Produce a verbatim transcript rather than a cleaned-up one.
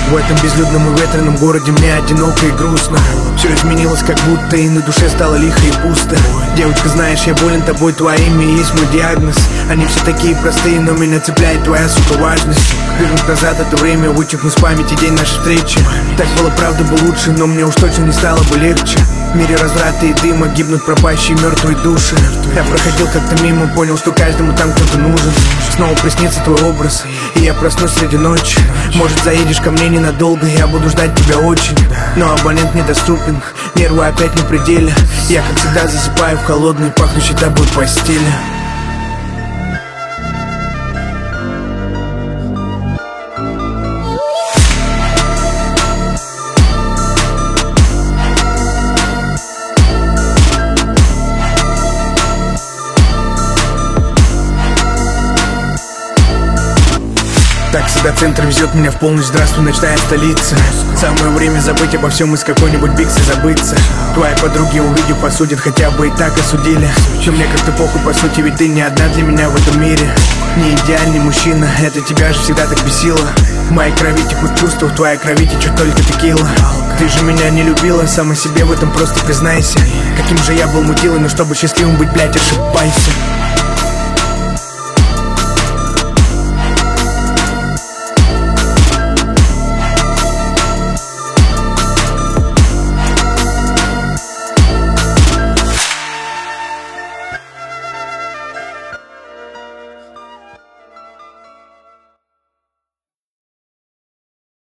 В этом безлюдном и ветреном городе мне одиноко и грустно. Все изменилось как будто, и на душе стало лихо и пусто. Девочка, знаешь, я болен тобой, твое имя есть мой диагноз. Они все такие простые, но меня цепляет твоя, сука, важность. Вернуть назад это время, вычеркнуть с памяти день нашей встречи. Так было, правда бы лучше, но мне уж точно не стало бы легче. В мире разврата и дыма гибнут пропащие мертвые души. Я проходил как-то мимо, понял, что каждому там кто-то нужен. Снова приснится твой образ, и я проснусь среди ночи. Может, заедешь ко мне ненадолго, я буду ждать тебя очень. Но абонент недоступен, нервы опять на пределе. Я, как всегда, засыпаю в холодной, пахнущей тобой постели. Такси до центра везет меня в полночь, здравствуй, ночная столица. Самое время забыть обо всем и с какой-нибудь биксы забыться. Твои подруги, увидев, осудят, хотя бы и так осудили. Но мне как-то похуй, по сути, ведь ты не одна для меня в этом мире. Не идеальный мужчина, это тебя же всегда так бесило. В моей крови текут чувства, в твоей крови течет только текила. Ты же меня не любила, сама себе в этом просто признайся. Каким же я был мудилой, но чтобы счастливым быть, блядь, ошибайся.